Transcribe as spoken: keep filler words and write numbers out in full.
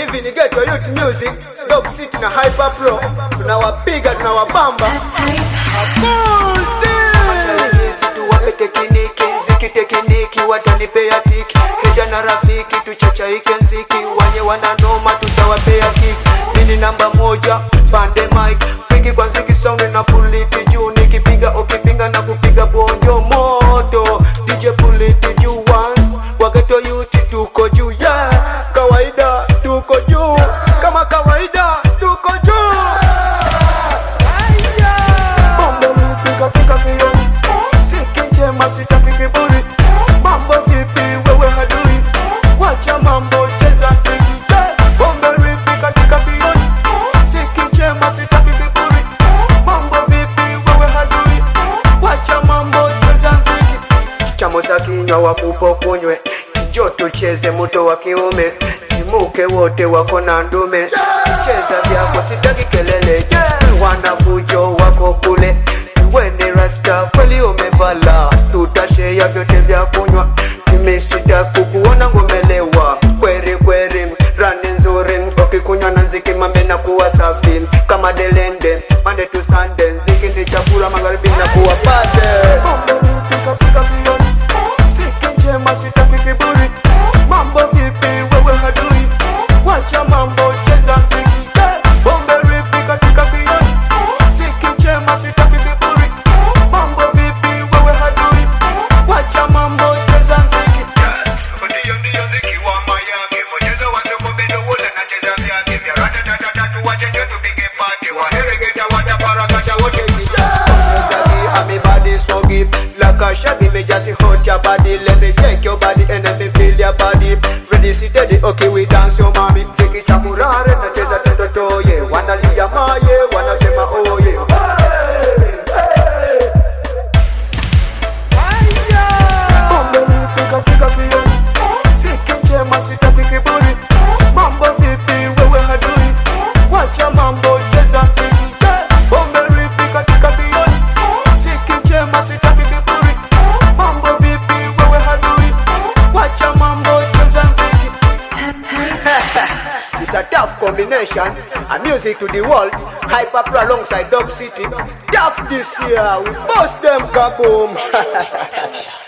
Hivi ni Ghetto Youth Music, Dog City na Hyper Pro. Tunawapiga, tunawabamba. Machalimizi tuwape tekiniki, nziki tekiniki, watanipea tiki. Heja na rafiki, tuchachaike nziki, wanye wananoma tutawapea kiki. Mini namba moja, pande mic, piki kwa nziki sound na puliti juu. Nikipiga ukipinga na kupiga bonjo moto. D J puliti juu once, wa Ghetto Youth tuko juu, yeah. Kawaida tuko juu, kama kawaida tuko juu. Mambo vipi katika kioni, siki njema sitaki kiburi. Mambo vipi wewe hadui, wacha mambo cheza mziki, yeah. Mambo vipi katika kioni, siki njema sitaki kiburi. Mambo vipi wewe hadui, wacha mambo cheza mziki. Chamo za kinywa wakupokonywe, joto cheze moto wa kiume. Timuke wote wako na ndume, cheza vyako sitaki kelele, yeah. Wanafujo wako kule, tuweni rasta kweli umevala. Tutashare vyote vya kunywa, timesitafu kuona ngomelewa. Kweri kweri, rani nzuri, ukikunywa na nziki mambe na kuwa safi. Kama delende, Monday to Sunday, nziki ndi chakula magharibi na kuwa pate. Mambo vipi katika kioni, siki njema sitaki kiburi. Mambo vipi wewe hadui, wacha mambo cheza mziki, yeah. Mambo vipi katika kioni, siki njema sitaki kiburi. Mambo vipi wewe hadui, wacha mambo cheza mziki, yeah. Ndiyo ndiyo mziki wa mayake, mchezo wa soko bendo wote na cheza vyake vya rata tata tatu, wache joto pige party. Waheregeta wataparakata wote kijana. Body so give like a shaggy, me just hot your body. Let me take your body and let me feel your body. Ready, sit steady, okay we dance your mommy. Ziki chafurare na cheza tototo, yeah. Wanalia maye, wanasema oh yeah. Mambo vipi katika kioni, siki njema sitaki kiburi. Mambo vipi wewe hadui, wacha mambo cheza mziki, yeah. Mambo vipi katika kioni, siki njema sitaki kiburi. Mambo vipi wewe hadui, wacha mambo cheza mziki. It's a tough combination, a music to the world. Hyper Pro alongside Dog City. Tough this year, we bust them kaboom.